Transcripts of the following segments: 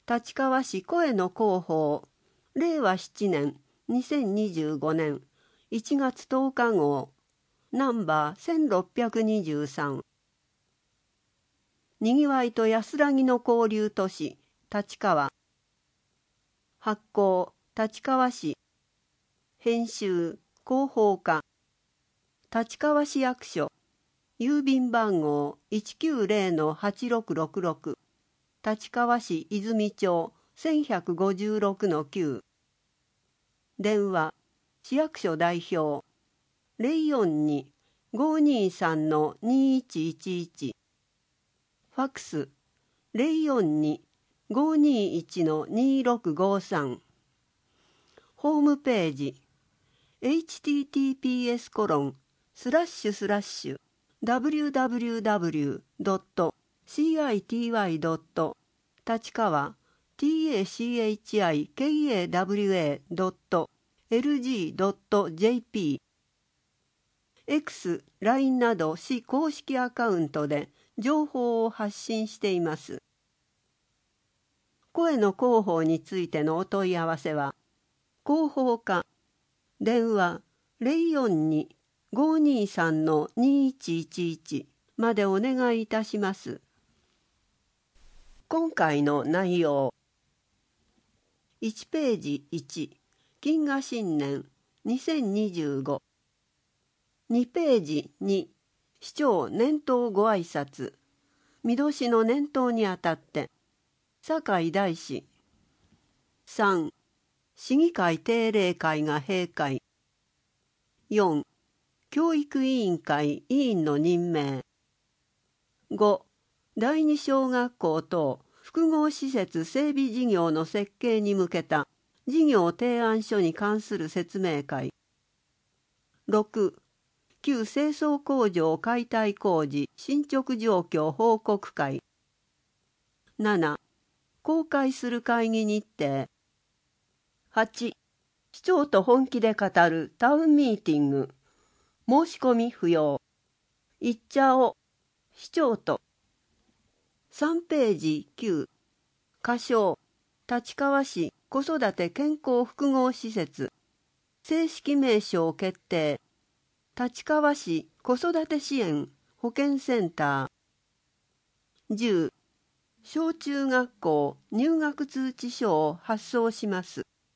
立川市声の広報令和7年2025年1月10日号ナンバー1623。にぎわいと安らぎの交流都市立川。発行立川市。編集広報課。立川市役所。郵便番号 190-8666。立川市泉町 1156-9。電話市役所代表 042-523-2111。ファックス 042-521-2653。ホームページ https://www.city. 立川 tachikawa.lg.jp X、LINE など市公式アカウントで情報を発信しています。声の広報についてのお問い合わせは、広報課、電話042-523-2111までお願いいたします。今回の内容。1ページ1、金河新年2025。2ページ2、市長年頭ご挨拶。見年の年頭にあたって。堺大使。3、市議会定例会が閉会。4、教育委員会委員の任命。5、第二小学校等複合施設整備事業の設計に向けた事業提案書に関する説明会。6、旧清掃工場解体工事進捗状況報告会。7、公開する会議日程。8、市長と本気で語るタウンミーティング。申し込み不要。行っちゃお。市長と。3ページ9。仮称立川市子育て健康複合施設。正式名称決定。立川市子育て支援保健センター。10、小中学校入学通知書を発送します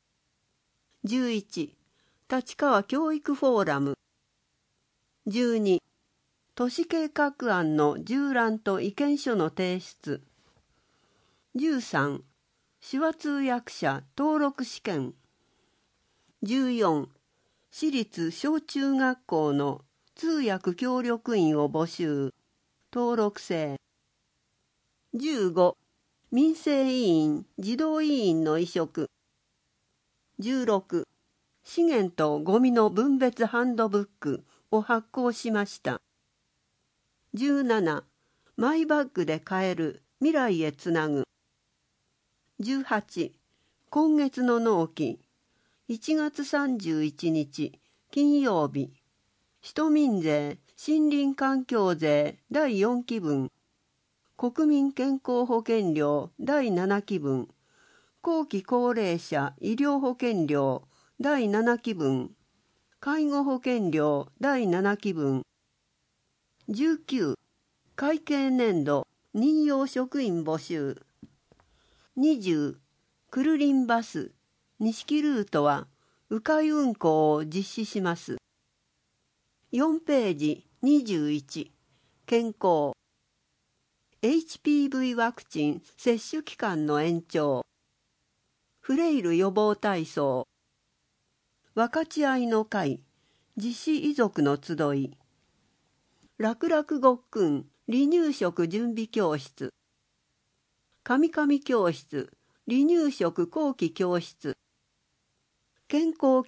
。11、立川教育フォーラム。12、都市計画案の縦覧と意見書の提出。13、手話通訳者登録試験。14、私立小中学校の通訳協力員を募集。登録制。15、民生委員児童委員の委嘱。16、資源とゴミの分別ハンドブックを発行しました。17、マイバッグで買える未来へつなぐ。18、今月の納期1月31日金曜日。市都民税森林環境税第4期分。国民健康保険料第7期分。後期高齢者医療保険料第7期分。介護保険料第7期分。19、会計年度任用職員募集。20、クルリンバス西ルートは迂回運行を実施します。4ページ21、健康。HPV ワクチン接種期間の延長。フレイル予防体操。分かち合いの会実施遺族の集い。楽々ごっくん離乳食準備教室。かみかみ教室離乳食後期教室。健康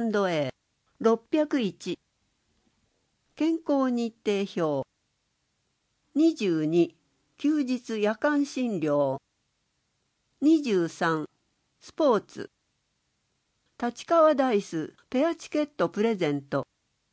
Q&A601。健康日程表。22、休日夜間診療。23、スポーツ。立川ダイスペアチケットプレゼント。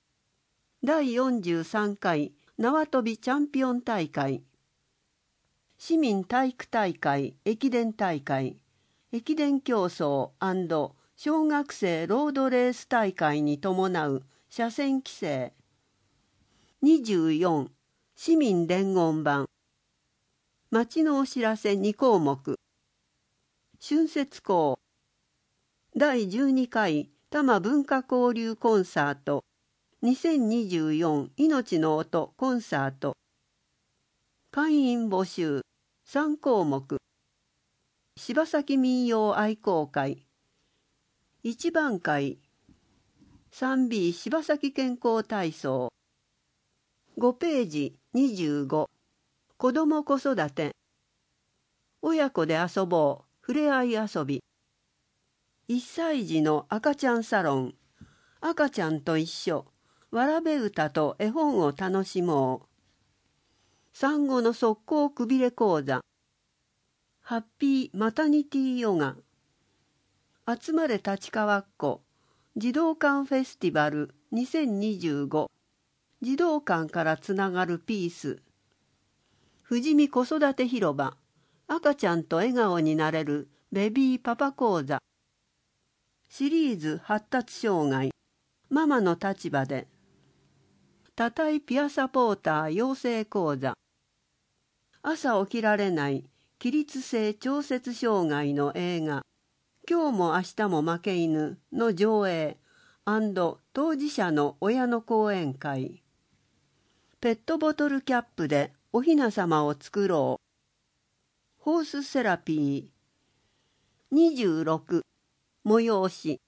第43回縄跳びチャンピオン大会。 市民体育大会駅伝大会、駅伝競争&小学生ロードレース大会に伴う車線規制。24、市民伝言板。町のお知らせ2項目。春節校。第12回多摩文化交流コンサート。2024命の音コンサート。会員募集3項目。柴崎民謡愛好会。1番会。3B 柴崎健康体操。5ページ25。子ども子育て。親子で遊ぼう。ふれあい遊び。1歳児の赤ちゃんサロン。赤ちゃんと一緒。わらべ歌と絵本を楽しもう。産後の速攻くびれ講座。ハッピーマタニティヨガ。集まれ立川っ子。児童館フェスティバル2025。児童館からつながるピース。富士見子育て広場。赤ちゃんと笑顔になれるベビーパパ講座。シリーズ発達障害。ママの立場で。多体ピアサポーター養成講座。朝起きられない起立性調節障害の映画今日も明日も負け犬の上映&当事者の親の講演会。ペットボトルキャップでおひなさまを作ろう。ホースセラピー。26催し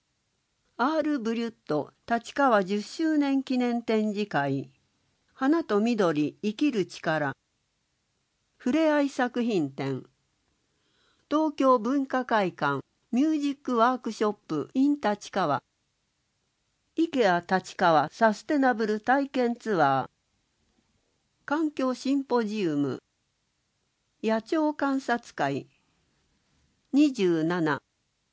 R ブリュット立川10周年記念展示会。花と緑生きる力。ふれあい作品展。東京文化会館ミュージックワークショップ in 立川。IKEA 立川サステナブル体験ツアー。環境シンポジウム。野鳥観察会。27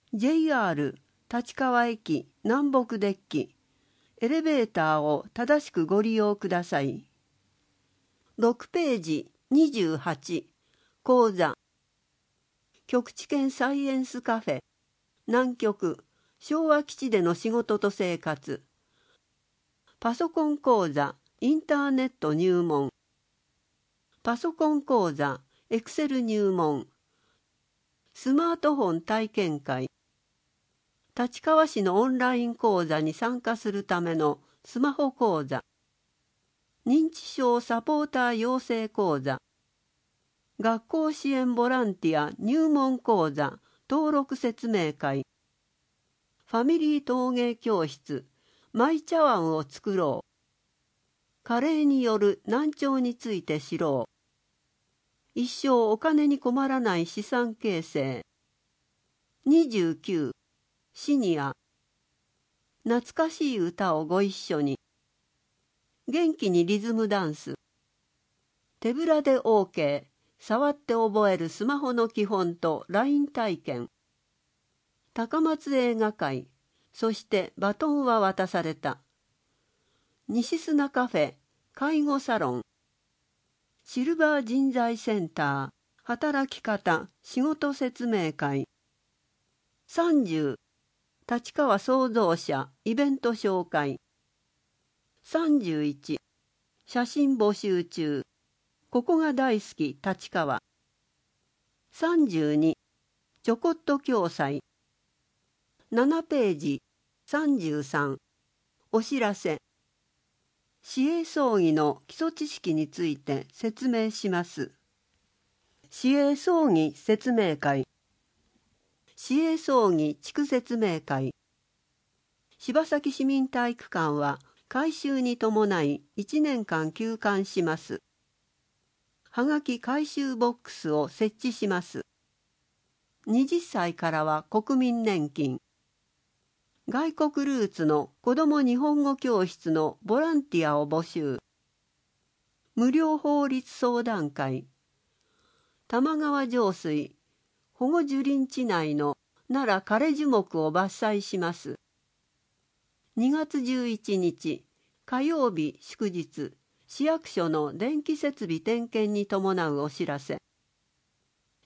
JR 立川駅南北デッキ。エレベーターを正しくご利用ください。6ページ28講座。極地圏サイエンスカフェ。南極昭和基地での仕事と生活。パソコン講座インターネット入門。パソコン講座エクセル入門。スマートフォン体験会。立川市のオンライン講座に参加するためのスマホ講座。認知症サポーター養成講座。学校支援ボランティア入門講座登録説明会。ファミリー陶芸教室マイ茶碗を作ろう。加齢による難聴について知ろう。一生お金に困らない資産形成。29シニア。懐かしい歌をご一緒に。元気にリズムダンス。手ぶらで OK。触って覚えるスマホの基本と LINE 体験。高松映画会。そしてバトンは渡された。西砂カフェ。介護サロン。シルバー人材センター。働き方。仕事説明会。30立川創造者イベント紹介。31写真募集中。ここが大好き立川。32ちょこっと共済。7ページ33お知らせ。市営葬儀の基礎知識について説明します。市営葬儀説明会。市営葬儀地区説明会。柴崎市民体育館は改修に伴い1年間休館します。はがき回収ボックスを設置します。20歳からは国民年金。外国ルーツの子ども日本語教室のボランティアを募集。無料法律相談会。玉川上水保護樹林地内の奈良枯れ樹木を伐採します。2月11日火曜日祝日市役所の電気設備点検に伴うお知らせ。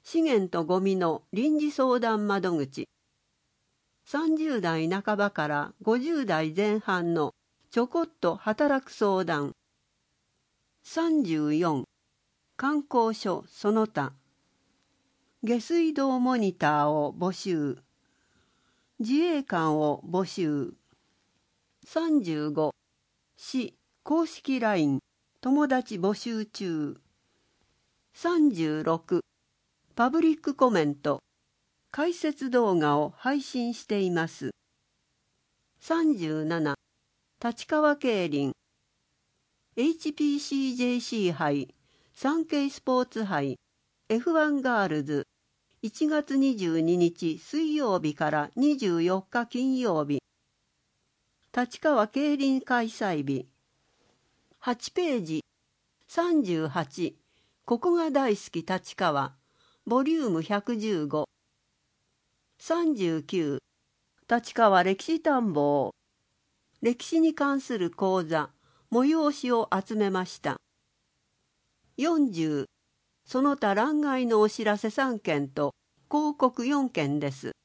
資源とゴミの臨時相談窓口。30代半ばから50代前半のちょこっと働く相談。34、観光所その他。下水道モニターを募集。自衛官を募集。35、市公式 LINE 友達募集中。36、パブリックコメント解説動画を配信しています。37、立川競輪 HPCJC 杯サンケイスポーツ杯 F1 ガールズ1月22日水曜日から24日金曜日。立川競輪開催日。8ページ。38、ここが大好き立川ボリューム115。39、立川歴史探訪歴史に関する講座催しを集めました。40、その他欄外のお知らせ3件と広告4件です。